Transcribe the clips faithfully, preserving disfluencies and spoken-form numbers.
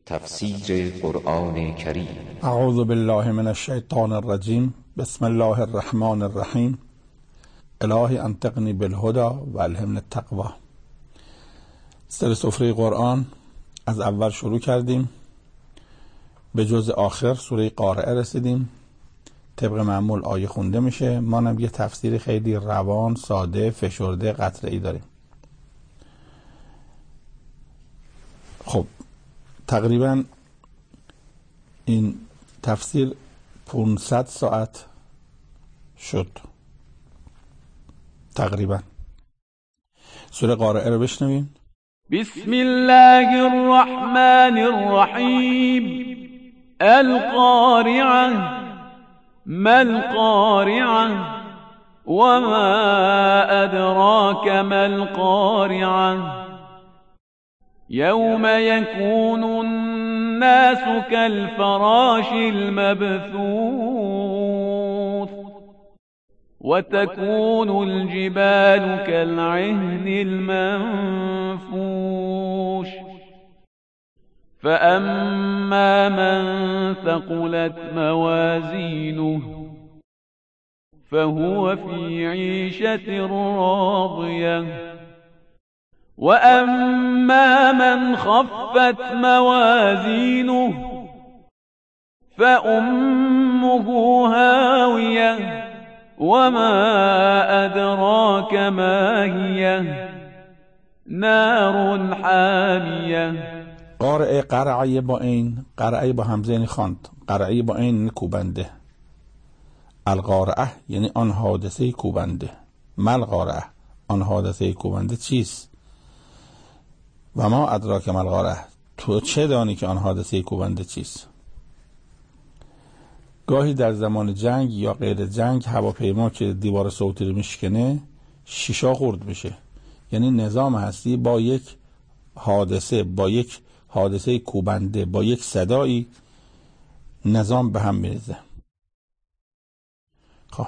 تفسیر قرآن کریم. اعوذ بالله من الشیطان الرجیم. بسم الله الرحمن الرحیم. الهی انطقنی بالهدى و الهمنی التقوی. سر سفره قرآن از اول شروع کردیم، به جز آخر سوره قارعه رسیدیم. طبق معمول آیه خونده میشه، ما هم یه تفسیر خیلی روان، ساده، فشرده، قطره‌ای داریم. خب تقریبا این تفسیر پانصد ساعت شد تقریبا. سوره قارعه رو بشنویم. بسم الله الرحمن الرحیم. القارعه ما القارعه وما ادراک ما القارعه يوم يكون الناس كالفراش المبثوث وتكون الجبال كالعهن المنفوش فأما من ثقلت موازينه فهو في عيشة راضية وأما من خفت موازينه فأمه هاوية وما أدراك ما هي نار حامية. قارعه قرعه با این، قرعه با همزه یعنی خواند، قرعه با این کوبنده. القارعه یعنی آن حادثه کوبنده. مل قارعه، آن حادثه کوبنده چیست؟ و ما ادراک ما القارعه، تو چه دانی که آن حادثه کوبنده چیست؟ گاهی در زمان جنگ یا غیر جنگ هواپیما که دیوار صوتی رو میشکنه شیشا خورد میشه، یعنی نظام هستی با یک حادثه، با یک حادثه کوبنده، با یک صدایی نظام به هم میریزه. خب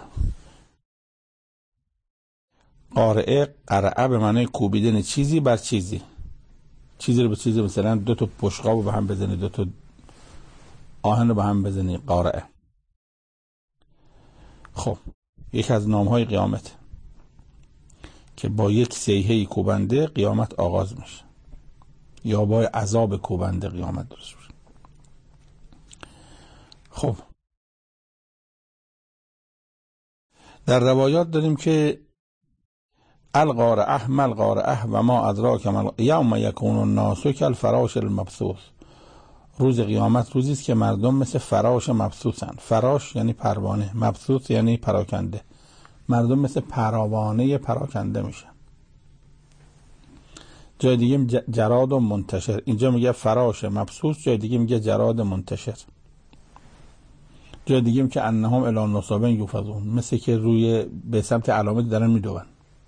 قارعه، قرعه به معنی کوبیدن چیزی بر چیزی، چیزی رو به چیزی، مثلا دو تا بشقاب رو به هم بزنی، دو تا آهن رو به هم بزنی، قارعه. خب یک از نامهای قیامت که با یک صیحه کوبنده قیامت آغاز میشه، یا با عذاب کوبنده قیامت درست میشه. خب در روایات داریم که القارعه ما القارعه و ما ادراک ما یوم یکون الناس کالفراش المبثوث. روز قیامت روزی است که مردم مثل فراش مبثوثن. فراش یعنی پروانه، مبثوث یعنی پراکنده. مردم مثل پروانه پراکنده میشن. جای دیگه جراد و منتشر، اینجا میگه فراش مبثوث، جای دیگه میگه جراد منتشر، جای دیگه میگه انهم الی نصب یوفضون، مثل که روی به سمت علامت دارن میدون.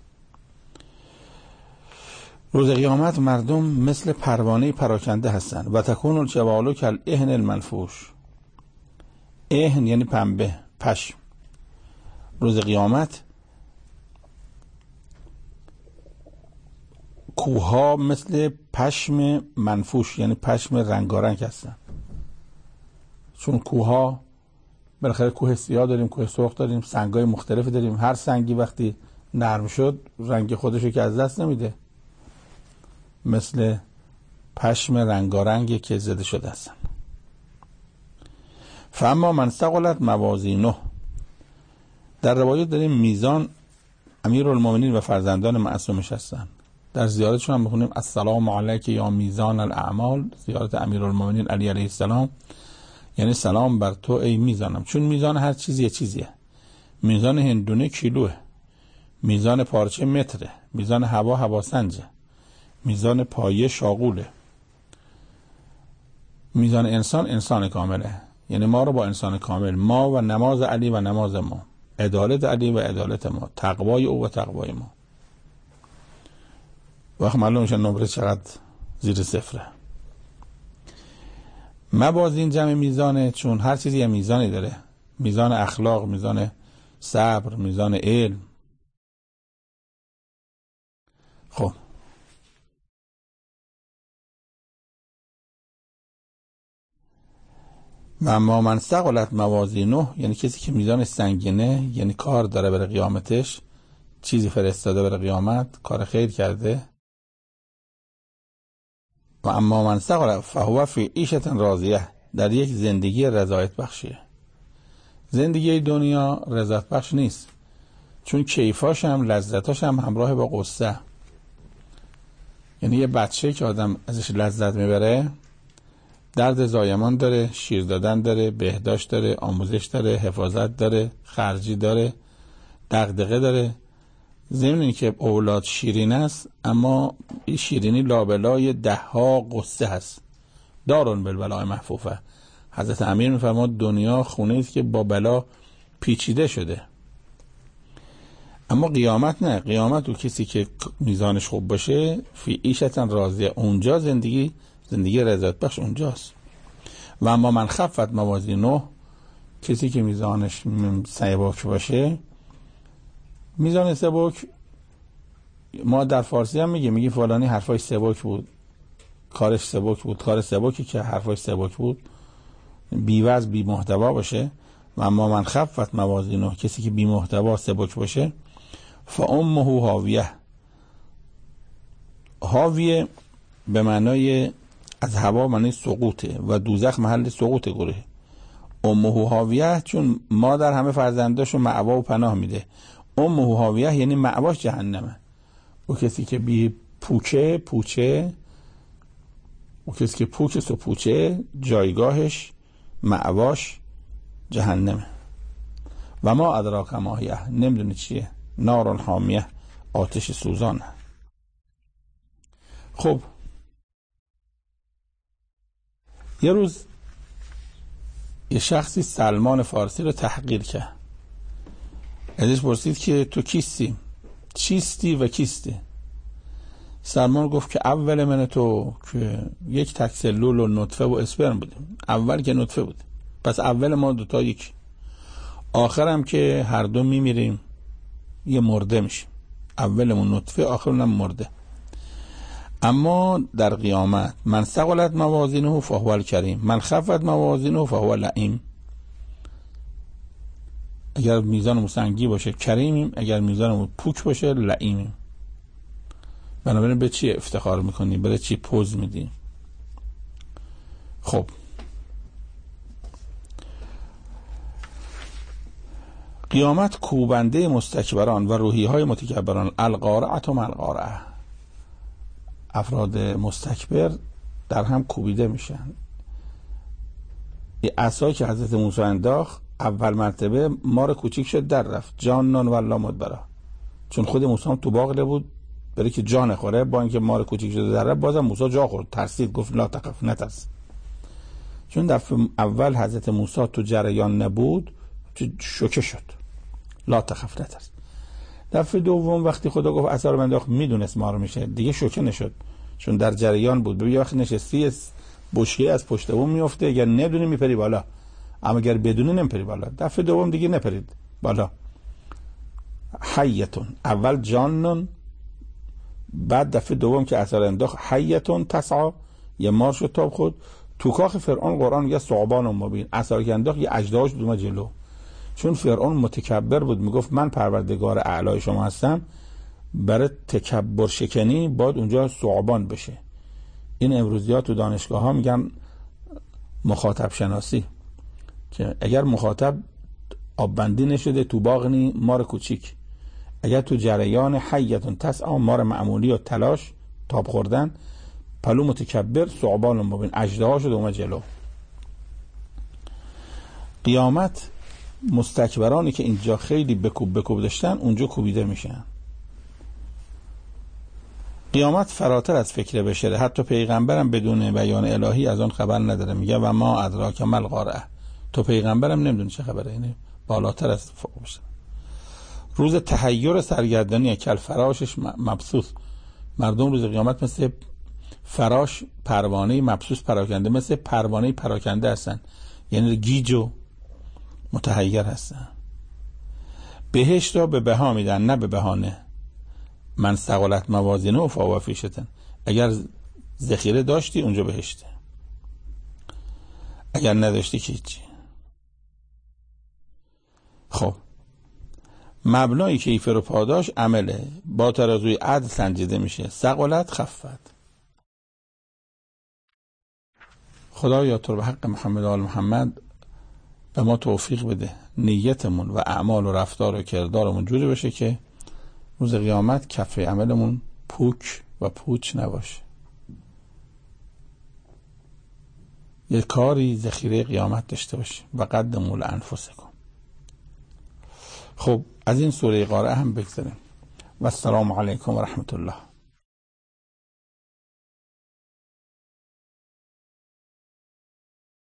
روز قیامت مردم مثل پروانه پراکنده هستن. و تکون الجبال کالعهن المنفوش. عهن یعنی پنبه، پشم. روز قیامت کوها مثل پشم منفوش یعنی پشم رنگارنگ هستن، چون کوها بالاخره کوه سیاه داریم، کوه سرخ داریم، سنگای مختلف داریم. هر سنگی وقتی نرم شد رنگ خودشو که از دست نمیده، مثل پشم رنگارنگی که زده شده هستن. فاما من ثقلت موازینه. در روایت داریم میزان امیرالمومنین و فرزندان معصومش هستن. در زیارتشون هم بخونیم السلام علیک یا میزان الاعمال. زیارت امیرالمومنین علی علیه السلام یعنی سلام بر تو ای میزانم، چون میزان هر چیزی یه چیزیه. میزان هندونه کیلوه، میزان پارچه متره، میزان هوا هواسنجه، میزان پایه شاغوله، میزان انسان انسان کامله، یعنی ما رو با انسان کامل، ما و نماز علی و نماز ما، عدالت علی و عدالت ما، تقوای او و تقوای ما. وقت معلوم میشه نمره چقدر زیر صفره. موازین جمع میزانه، چون هر چیزی یه میزانی داره. میزان اخلاق، میزان صبر، میزان علم. خب و اما من ثقلت موازینه، یعنی کسی که میزان سنگینه، یعنی کار داره برای قیامتش، چیزی فرستاده برای قیامت، کار خیر کرده. و اما من ثقلت فهو فی عیشة راضیه، در یک زندگی رضایت بخشیه. زندگی دنیا رضایت بخش نیست، چون کیفاش هم لذتاش هم همراه با قصه. یعنی یه بچه که آدم ازش لذت میبره درد زایمان داره، شیر دادن داره، بهداشت داره، آموزش داره، حفاظت داره، خرجی داره، دغدغه داره. ضمن این که اولاد شیرین است، اما این شیرینی لابلای ده ها قصه هست. دارون بالبلای محفوفه. حضرت امیر میفرماد دنیا خونه است که با بلا پیچیده شده. اما قیامت نه. قیامت و کسی که میزانش خوب باشه فی عیشة راضیه، اونجا زندگی زندگی رضایت بخش اونجاست. و اما من خفت موازینه، کسی که میزانش سبک باشه. میزان سبک ما در فارسی هم میگه میگه فلانی حرفاش سبک بود، کارش سبک بود. کار سبکی که حرفاش سبک بود، بی وزن بی محتوا باشه. و اما من خفت موازینه، کسی که بی محتوا سبک باشه، فامه هاویه. هاویه به معنای از هوا معنی سقوطه و دوزخ محل سقوط گروه. امه هاویه چون مادر همه فرزنداشو مأوا و پناه میده. امه هاویه یعنی مأواش جهنمه. و کسی که بی پوچه پوچه و کسی که پوچه و پوچه جایگاهش مأواش جهنمه. و ما ادراک ما هیه، نمیدونی چیه. نار حامیه، آتش سوزانه. خب یه روز یه شخصی سلمان فارسی رو تحقیر کرد. ازش پرسید که تو کیستی؟ چیستی و کیستی؟ سلمان گفت که اول من تو که یک تک سلول و نطفه و اسپرم بودیم. اول که نطفه بود، پس اول ما دوتا یک، آخرم که هر دو میمیریم یه مرده میشیم. اولمون نطفه، آخرمون مرده. اما در قیامت من ثقلت موازینه فهو الکریم، من خفت موازینه فهو لئیم. اگر میزانمون سنگی باشه کریمیم، اگر میزانمون پوچ باشه لئیمیم. بنابراین به چی افتخار میکنیم؟ برای چی پوز میدیم؟ خب قیامت کوبنده مستکبران و روحی های متکبران. القارعه و ملقارعه، افراد مستکبر در هم کوبیده میشن. این عصایی که حضرت موسی انداخت اول مرتبه مار کوچیک شد در رفت، جان نان والله مدبرا. چون خود موسی هم تو باغ بود برای که جان خوره، با اینکه مار کوچیک شد در رفت بازم موسی جا خورد، ترسید، گفت لا تخف، نترس. چون دفعه اول حضرت موسی تو جریان نبود، شوکه شد، لا تخف، نترس. دفعه دوم وقتی خدا گفت عصا رو انداخت، میدونست مار میشه، دیگه شوکه نشد، چون در جریان بود. ببین وقتی نشستی بشکه از پشت بوم میفته، اگر ندونی میپری بالا، اما اگر بدونی نمیپری بالا. دفعه دوم دیگه نپرید بالا. حیتون، اول جانن، بعد دفعه دوم که عصا رو انداخت حیتون تسعا، یه مار شد تاب خود. تو کاخ فرعون قرآن میگه ثعبان مبین، عصا رو که انداخت یه اژدهاش اومد جلو. چون فرعون متکبر بود، میگفت من پروردگار اعلای شما هستم، برای تکبر شکنی باید اونجا ثعبان بشه. این امروزیات تو دانشگاه ها میگن مخاطب شناسی، که اگر مخاطب آب بندی نشده تو باغنی مار کوچیک، اگر تو جریان حیتون تسعا مار معمولی و تلاش تاب خوردن، پلو متکبر ثعبان مبین، اژدها شده اومد جلو. قیامت مستکبرانی که اینجا خیلی بکوب بکوب داشتن اونجا کوبیده میشن. قیامت فراتر از فکر بشره، حتی پیغمبرم بدون بیان الهی از آن خبر نداره. میگه و ما ادراک ما القارعه، تو پیغمبرم نمیدونی چه خبره. اینه بالاتر از فوق بشه. روز تحیر سرگردانی کل فراشش مبسوط، مردم روز قیامت مثل فراش پروانه مبسوط پراکنده، مثل پروانه پراکنده هستن، یعنی گیج و متحیر هستن. بهشت را به بها میدن، نه به بهانه. من ثقلت موازینه و فهو فی عیشة، اگر ذخیره داشتی اونجا بهشته، اگر نداشتی که هیچی. خب مبنای کیف رو پاداش عمله، با ترازوی عدل سنجیده میشه، ثقلت خفت. خدایا تو به حق محمد آل محمد به ما توفیق بده نیتمون و اعمال و رفتار و کردارمون جوری بشه که روز قیامت کفه عملمون پوک و پوچ نباشه، یه کاری ذخیره قیامت داشته باشیم. و قدموا لانفسکم. خب از این سوره قارعه هم بگذاریم. و السلام علیکم و رحمت الله.